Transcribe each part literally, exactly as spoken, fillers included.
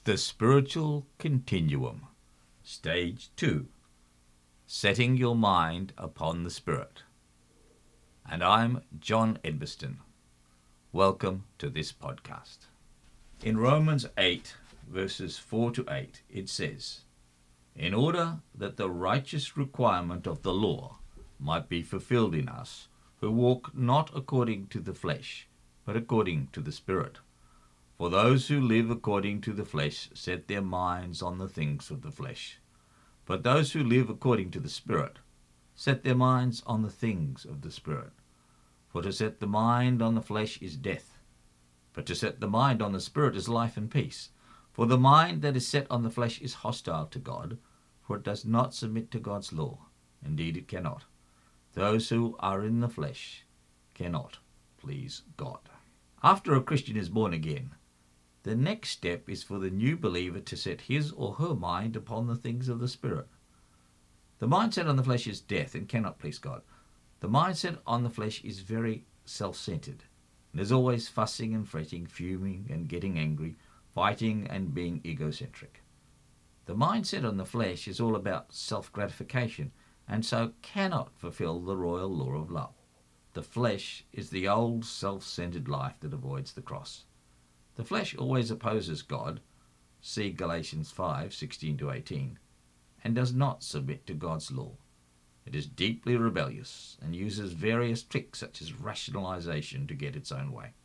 The Spiritual Continuum, Stage two, Setting Your Mind Upon the Spirit. And I'm John Edmiston. Welcome to this podcast. In Romans eight, verses four to eight, it says, "In order that the righteous requirement of the law might be fulfilled in us, who walk not according to the flesh, but according to the Spirit. For those who live according to the flesh set their minds on the things of the flesh. But those who live according to the Spirit set their minds on the things of the Spirit. For to set the mind on the flesh is death, but to set the mind on the Spirit is life and peace. For the mind that is set on the flesh is hostile to God, for it does not submit to God's law. Indeed it cannot. Those who are in the flesh cannot please God." After a Christian is born again, the next step is for the new believer to set his or her mind upon the things of the Spirit. The mindset on the flesh is death and cannot please God. The mindset on the flesh is very self-centered and is always fussing and fretting, fuming and getting angry, fighting and being egocentric. The mindset on the flesh is all about self-gratification and so cannot fulfill the royal law of love. The flesh is the old self-centered life that avoids the cross. The flesh always opposes God, see Galatians five, sixteen to eighteen, and does not submit to God's law. It is deeply rebellious and uses various tricks such as rationalization to get its own way.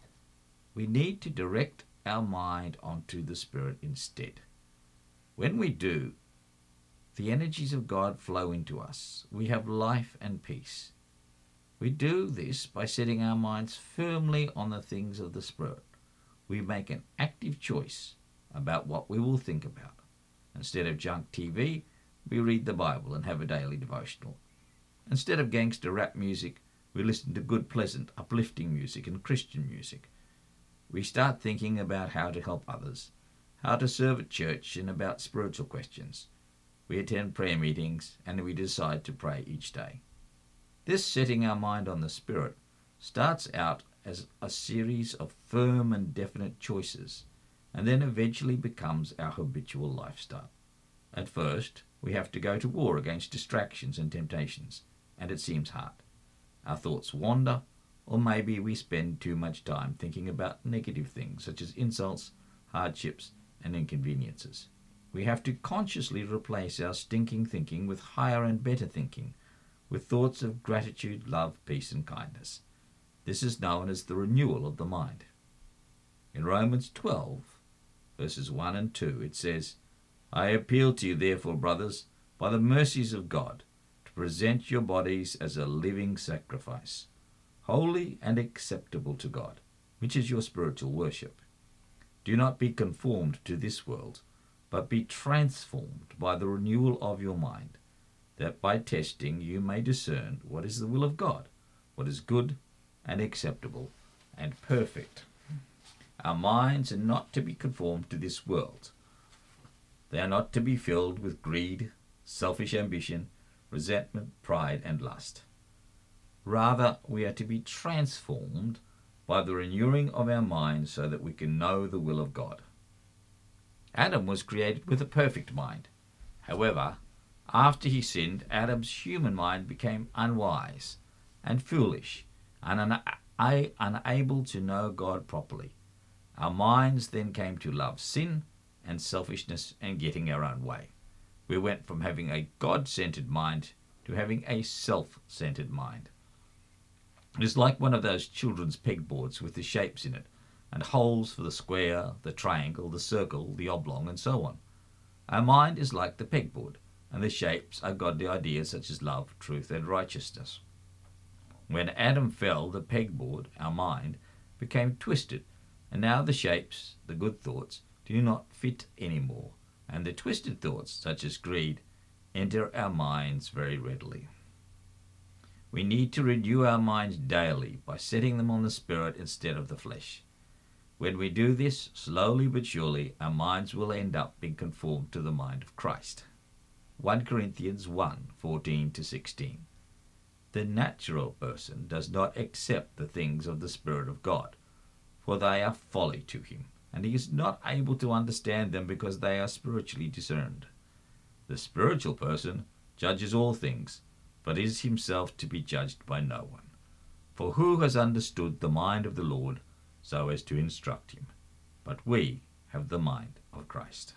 We need to direct our mind onto the Spirit instead. When we do, the energies of God flow into us. We have life and peace. We do this by setting our minds firmly on the things of the Spirit. We make an active choice about what we will think about. Instead of junk T V, we read the Bible and have a daily devotional. Instead of gangster rap music, we listen to good, pleasant, uplifting music and Christian music. We start thinking about how to help others, how to serve at church, and about spiritual questions. We attend prayer meetings and we decide to pray each day. This setting our mind on the Spirit starts out as a series of firm and definite choices, and then eventually becomes our habitual lifestyle. At first, we have to go to war against distractions and temptations, and it seems hard. Our thoughts wander, or maybe we spend too much time thinking about negative things such as insults, hardships, and inconveniences. We have to consciously replace our stinking thinking with higher and better thinking, with thoughts of gratitude, love, peace, and kindness. This is known as the renewal of the mind. In Romans twelve, verses one and two, it says, "I appeal to you, therefore, brothers, by the mercies of God, to present your bodies as a living sacrifice, holy and acceptable to God, which is your spiritual worship. Do not be conformed to this world, but be transformed by the renewal of your mind, that by testing you may discern what is the will of God, what is good and acceptable and perfect." Our minds are not to be conformed to this world. They are not to be filled with greed, selfish ambition, resentment, pride, and lust. Rather, we are to be transformed by the renewing of our minds so that we can know the will of God. Adam was created with a perfect mind. However, after he sinned, Adam's human mind became unwise and foolish and una- unable to know God properly. Our minds then came to love sin and selfishness and getting our own way. We went from having a God-centered mind to having a self-centered mind. It is like one of those children's pegboards with the shapes in it, and holes for the square, the triangle, the circle, the oblong, and so on. Our mind is like the pegboard, and the shapes are godly ideas such as love, truth, and righteousness. When Adam fell, the pegboard, our mind, became twisted, and now the shapes, the good thoughts, do not fit anymore, and the twisted thoughts, such as greed, enter our minds very readily. We need to renew our minds daily by setting them on the Spirit instead of the flesh. When we do this, slowly but surely, our minds will end up being conformed to the mind of Christ. First Corinthians one, fourteen to sixteen. The natural person does not accept the things of the Spirit of God, for they are folly to him, and he is not able to understand them because they are spiritually discerned. The spiritual person judges all things, but is himself to be judged by no one. For who has understood the mind of the Lord so as to instruct him? But we have the mind of Christ.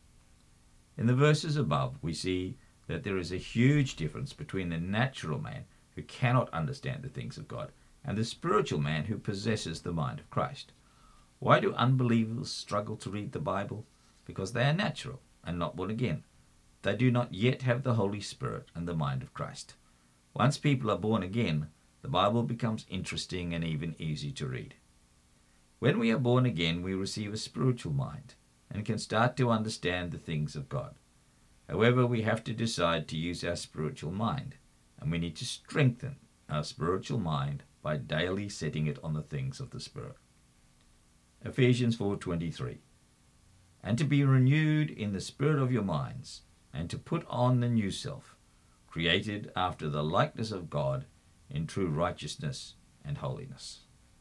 In the verses above, we see that there is a huge difference between the natural man who cannot understand the things of God and the spiritual man who possesses the mind of Christ. Why do unbelievers struggle to read the Bible? Because they are natural and not born again. They do not yet have the Holy Spirit and the mind of Christ. Once people are born again, the Bible becomes interesting and even easy to read. When we are born again, we receive a spiritual mind and can start to understand the things of God. However, we have to decide to use our spiritual mind, and we need to strengthen our spiritual mind by daily setting it on the things of the Spirit. Ephesians four twenty-three. And to be renewed in the spirit of your minds, and to put on the new self, created after the likeness of God in true righteousness and holiness.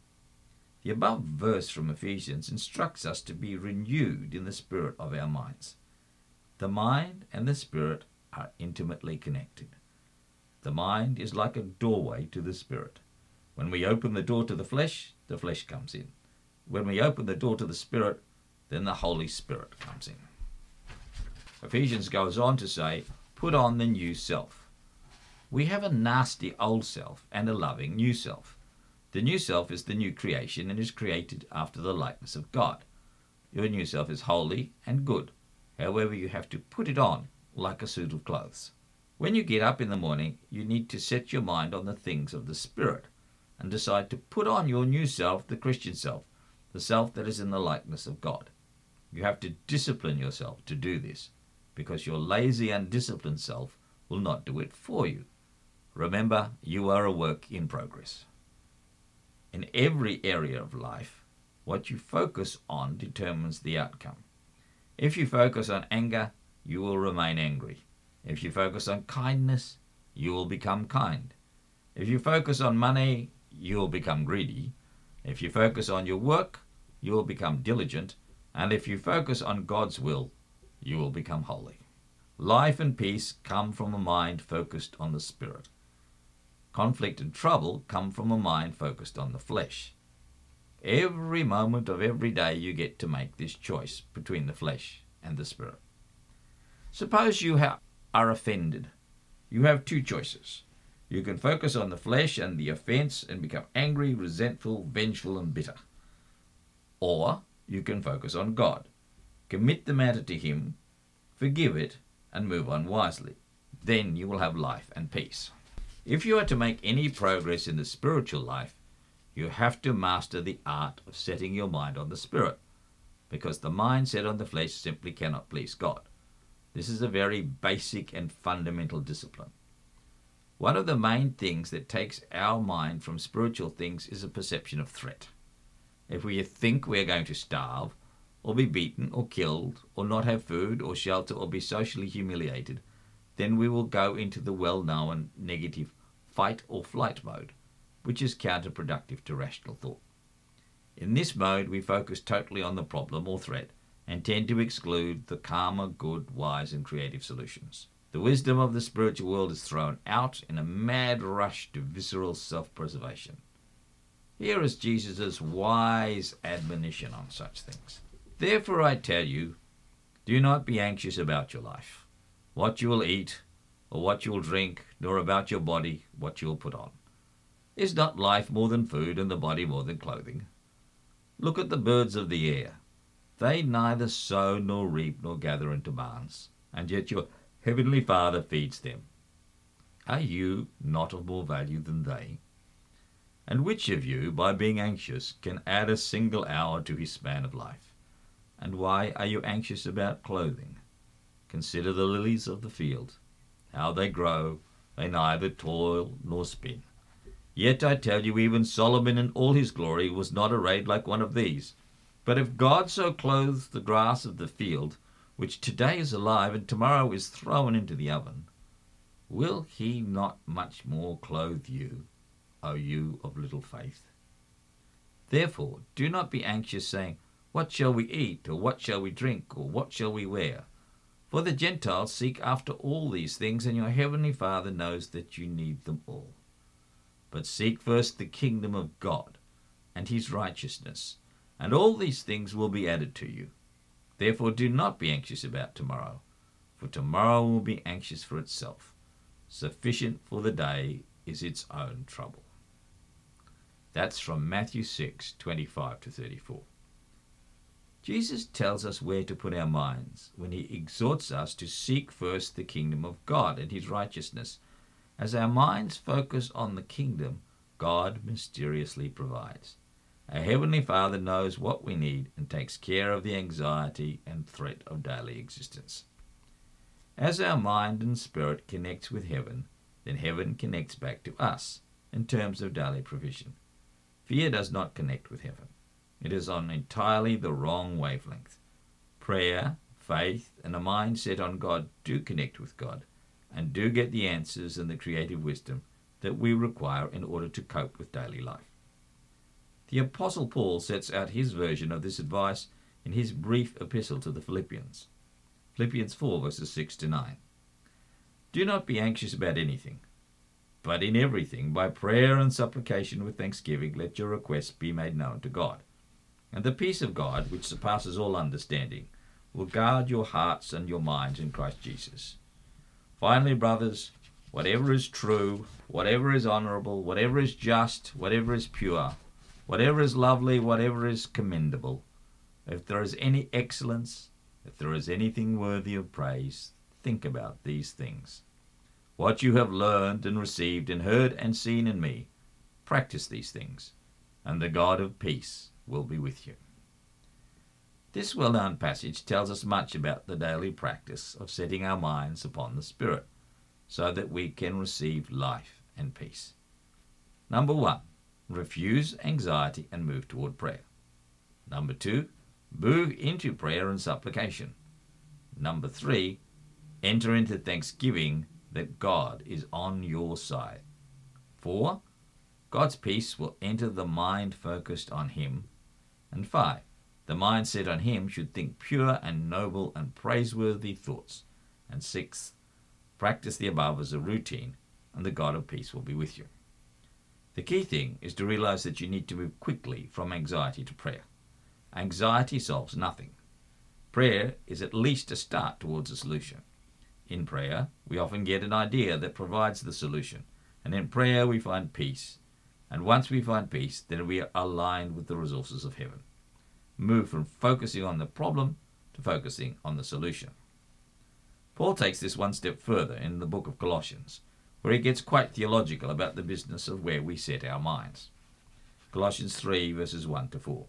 The above verse from Ephesians instructs us to be renewed in the spirit of our minds. The mind and the spirit are intimately connected. The mind is like a doorway to the spirit. When we open the door to the flesh, the flesh comes in. When we open the door to the Spirit, then the Holy Spirit comes in. Ephesians goes on to say, put on the new self. We have a nasty old self and a loving new self. The new self is the new creation and is created after the likeness of God. Your new self is holy and good. However, you have to put it on like a suit of clothes. When you get up in the morning, you need to set your mind on the things of the Spirit and decide to put on your new self, the Christian self, the self that is in the likeness of God. You have to discipline yourself to do this, because your lazy, undisciplined self will not do it for you. Remember, you are a work in progress. In every area of life, what you focus on determines the outcome. If you focus on anger, you will remain angry. If you focus on kindness, you will become kind. If you focus on money, you will become greedy. If you focus on your work, you will become diligent, and if you focus on God's will, you will become holy. Life and peace come from a mind focused on the Spirit. Conflict and trouble come from a mind focused on the flesh. Every moment of every day you get to make this choice between the flesh and the Spirit. Suppose you ha- are offended. You have two choices. You can focus on the flesh and the offense and become angry, resentful, vengeful, and bitter. Or you can focus on God. Commit the matter to Him, forgive it, and move on wisely. Then you will have life and peace. If you are to make any progress in the spiritual life, you have to master the art of setting your mind on the Spirit, because the mind set on the flesh simply cannot please God. This is a very basic and fundamental discipline. One of the main things that takes our mind from spiritual things is a perception of threat. If we think we are going to starve, or be beaten, or killed, or not have food, or shelter, or be socially humiliated, then we will go into the well-known negative fight or flight mode, which is counterproductive to rational thought. In this mode, we focus totally on the problem or threat and tend to exclude the calmer, good, wise, and creative solutions. The wisdom of the spiritual world is thrown out in a mad rush to visceral self-preservation. Here is Jesus' wise admonition on such things. Therefore I tell you, do not be anxious about your life, what you will eat, or what you will drink, nor about your body, what you will put on. Is not life more than food, and the body more than clothing? Look at the birds of the air. They neither sow nor reap nor gather into barns, and yet your Heavenly Father feeds them. Are you not of more value than they? And which of you, by being anxious, can add a single hour to his span of life? And why are you anxious about clothing? Consider the lilies of the field, how they grow, they neither toil nor spin. Yet I tell you, even Solomon in all his glory was not arrayed like one of these. But if God so clothes the grass of the field, which today is alive and tomorrow is thrown into the oven, will he not much more clothe you, O you of little faith? Therefore, do not be anxious, saying, What shall we eat, or what shall we drink, or what shall we wear? For the Gentiles seek after all these things, and your heavenly Father knows that you need them all. But seek first the kingdom of God and his righteousness, and all these things will be added to you. Therefore do not be anxious about tomorrow, for tomorrow will be anxious for itself. Sufficient for the day is its own trouble. That's from Matthew six, twenty-five to thirty-four. Jesus tells us where to put our minds when he exhorts us to seek first the kingdom of God and his righteousness. As our minds focus on the kingdom, God mysteriously provides. Our Heavenly Father knows what we need and takes care of the anxiety and threat of daily existence. As our mind and spirit connects with heaven, then heaven connects back to us in terms of daily provision. Fear does not connect with heaven. It is on entirely the wrong wavelength. Prayer, faith, and a mind set on God do connect with God and do get the answers and the creative wisdom that we require in order to cope with daily life. The Apostle Paul sets out his version of this advice in his brief epistle to the Philippians. Philippians four, verses six to nine. Do not be anxious about anything, but in everything, by prayer and supplication with thanksgiving, let your requests be made known to God. And the peace of God, which surpasses all understanding, will guard your hearts and your minds in Christ Jesus. Finally, brothers, whatever is true, whatever is honorable, whatever is just, whatever is pure, whatever is lovely, whatever is commendable, if there is any excellence, if there is anything worthy of praise, think about these things. What you have learned and received and heard and seen in me, practice these things, and the God of peace will be with you. This well-known passage tells us much about the daily practice of setting our minds upon the Spirit so that we can receive life and peace. Number one, refuse anxiety and move toward prayer. Number two, move into prayer and supplication. Number three, enter into thanksgiving that God is on your side. Four, God's peace will enter the mind focused on him. And five, the mind set on him should think pure and noble and praiseworthy thoughts. And sixth, practice the above as a routine, and the God of peace will be with you. The key thing is to realize that you need to move quickly from anxiety to prayer. Anxiety solves nothing. Prayer is at least a start towards a solution. In prayer, we often get an idea that provides the solution, and in prayer we find peace. And once we find peace, then we are aligned with the resources of heaven. Move from focusing on the problem to focusing on the solution. Paul takes this one step further in the book of Colossians, where he gets quite theological about the business of where we set our minds. Colossians three, verses one to four.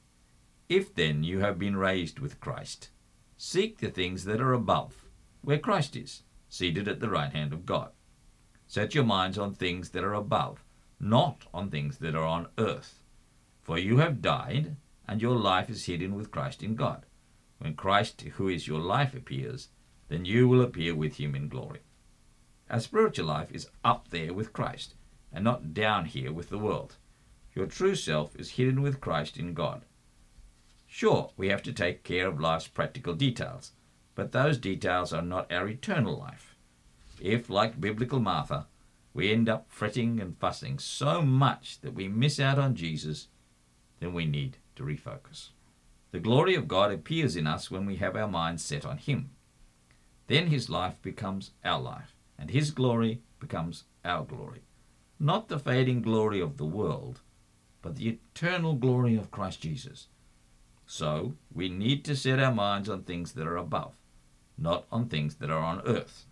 If then you have been raised with Christ, seek the things that are above, where Christ is, seated at the right hand of God. Set your minds on things that are above, not on things that are on earth. For you have died, and your life is hidden with Christ in God. When Christ, who is your life, appears, then you will appear with him in glory. Our spiritual life is up there with Christ, and not down here with the world. Your true self is hidden with Christ in God. Sure, we have to take care of life's practical details, but those details are not our eternal life. If, like biblical Martha, we end up fretting and fussing so much that we miss out on Jesus, then we need to refocus. The glory of God appears in us when we have our minds set on him. Then his life becomes our life, and his glory becomes our glory. Not the fading glory of the world, but the eternal glory of Christ Jesus. So we need to set our minds on things that are above, not on things that are on earth.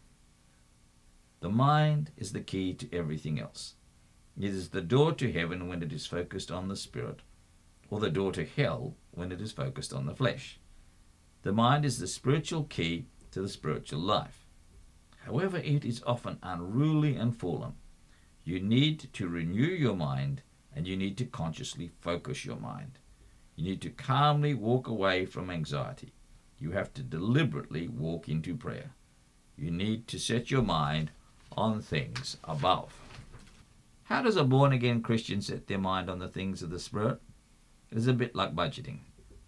The mind is the key to everything else. It is the door to heaven when it is focused on the Spirit, or the door to hell when it is focused on the flesh. The mind is the spiritual key to the spiritual life. However, it is often unruly and fallen. You need to renew your mind, and you need to consciously focus your mind. You need to calmly walk away from anxiety. You have to deliberately walk into prayer. You need to set your mind on things above. How does a born-again Christian set their mind on the things of the Spirit? It is a bit like budgeting.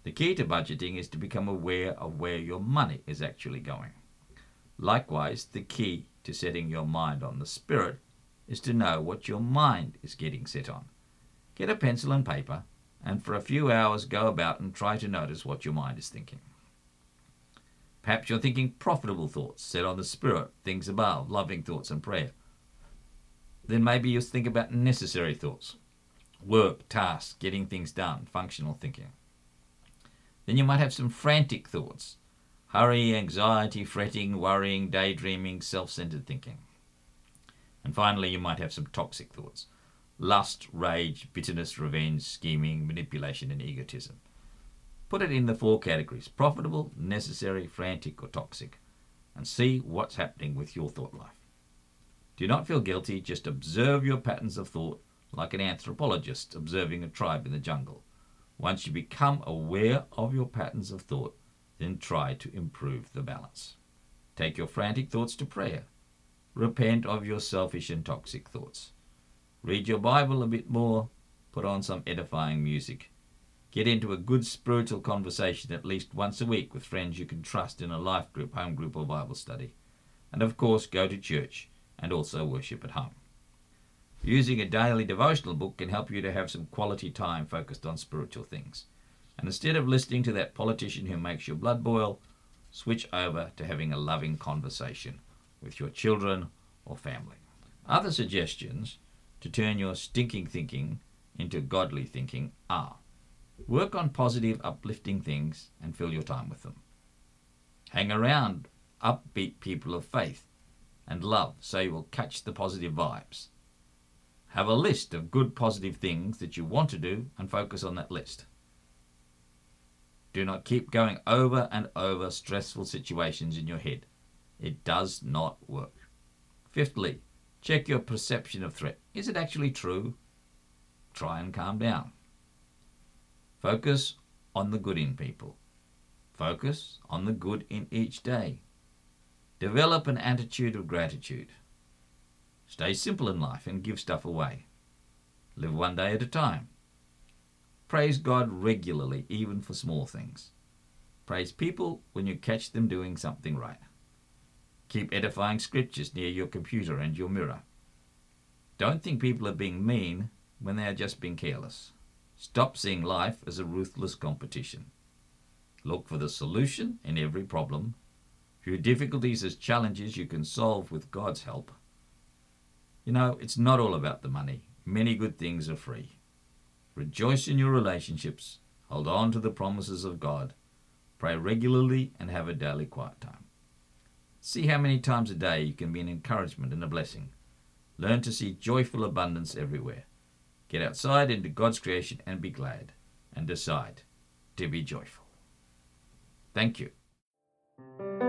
The key to budgeting is to become aware of where your money is actually going. Likewise, the key to setting your mind on the Spirit is to know what your mind is getting set on. Get a pencil and paper, and for a few hours go about and try to notice what your mind is thinking. Perhaps you're thinking profitable thoughts, set on the Spirit, things above, loving thoughts and prayer. Then maybe you think about necessary thoughts, work, tasks, getting things done, functional thinking. Then you might have some frantic thoughts, hurry, anxiety, fretting, worrying, daydreaming, self-centered thinking. And finally, you might have some toxic thoughts, lust, rage, bitterness, revenge, scheming, manipulation, and egotism. Put it in the four categories: profitable, necessary, frantic, or toxic, and see what's happening with your thought life. Do not feel guilty, just observe your patterns of thought like an anthropologist observing a tribe in the jungle. Once you become aware of your patterns of thought, then try to improve the balance. Take your frantic thoughts to prayer. Repent of your selfish and toxic thoughts. Read your Bible a bit more. Put on some edifying music. Get into a good spiritual conversation at least once a week with friends you can trust in a life group, home group, or Bible study. And of course, go to church and also worship at home. Using a daily devotional book can help you to have some quality time focused on spiritual things. And instead of listening to that politician who makes your blood boil, switch over to having a loving conversation with your children or family. Other suggestions to turn your stinking thinking into godly thinking are: work on positive, uplifting things and fill your time with them. Hang around upbeat people of faith and love so you will catch the positive vibes. Have a list of good positive things that you want to do and focus on that list. Do not keep going over and over stressful situations in your head. It does not work. Fifthly, check your perception of threat. Is it actually true? Try and calm down. Focus on the good in people. Focus on the good in each day. Develop an attitude of gratitude. Stay simple in life and give stuff away. Live one day at a time. Praise God regularly, even for small things. Praise people when you catch them doing something right. Keep edifying scriptures near your computer and your mirror. Don't think people are being mean when they are just being careless. Stop seeing life as a ruthless competition. Look for the solution in every problem. View difficulties as challenges you can solve with God's help. You know, it's not all about the money. Many good things are free. Rejoice in your relationships. Hold on to the promises of God. Pray regularly and have a daily quiet time. See how many times a day you can be an encouragement and a blessing. Learn to see joyful abundance everywhere. Get outside into God's creation and be glad, and decide to be joyful. Thank you.